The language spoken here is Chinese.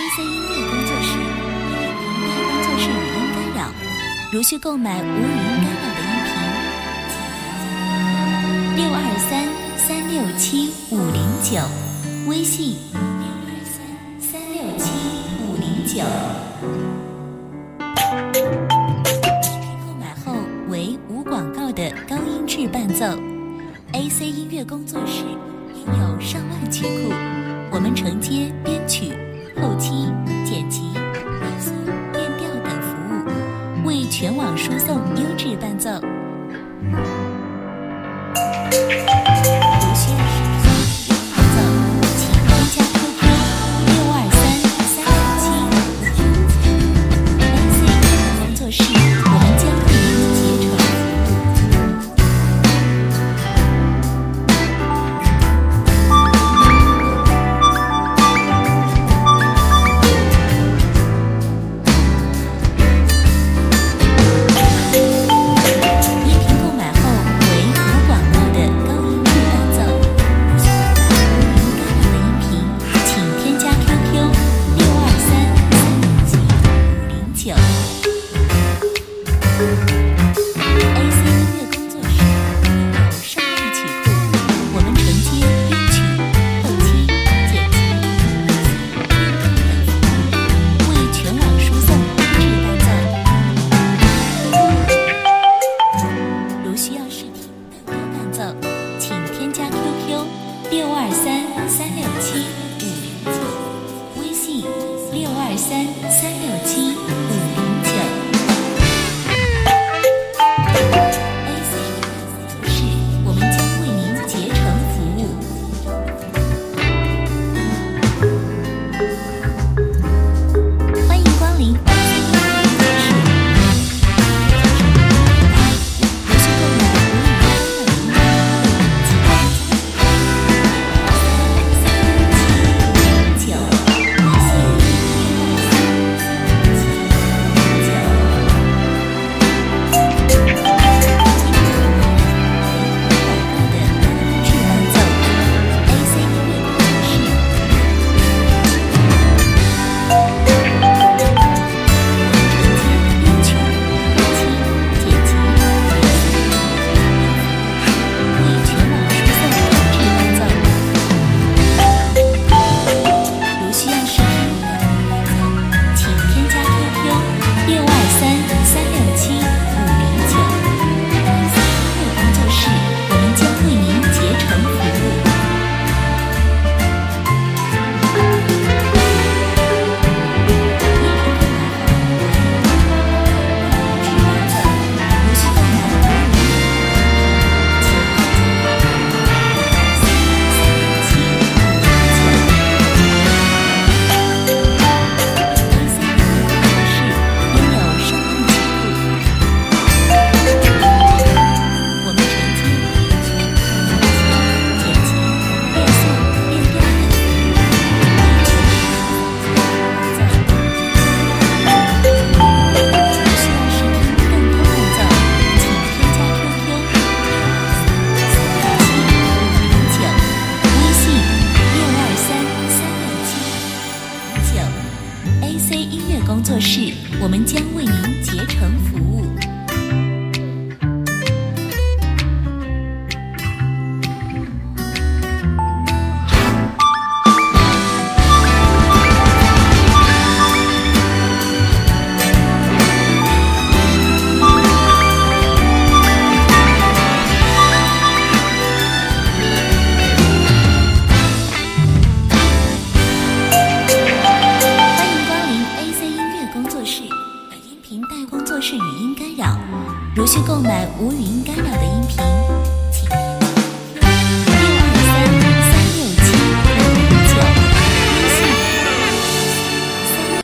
AC 音乐工作室，音频工作室语音干扰。如需购买无语音干扰的音频，623-367-509，微信623-367-509。购买后为无广告的高音质伴奏。AC 音乐工作室拥有上万曲库，我们承接编曲、后期、剪辑、压缩、变调等服务，为全网输送优质伴奏。如需要视频伴奏，请添加 QQ 623-367-509。AC 音乐工作室，我们将为您竭诚。微信623-367-509。AC 是我们将为您竭诚服务。欢迎光临 AC 音乐工作室。如需购买无语音干扰的音AC 音乐工作室，我们将为您竭诚服务。如需购买无语音干扰的音频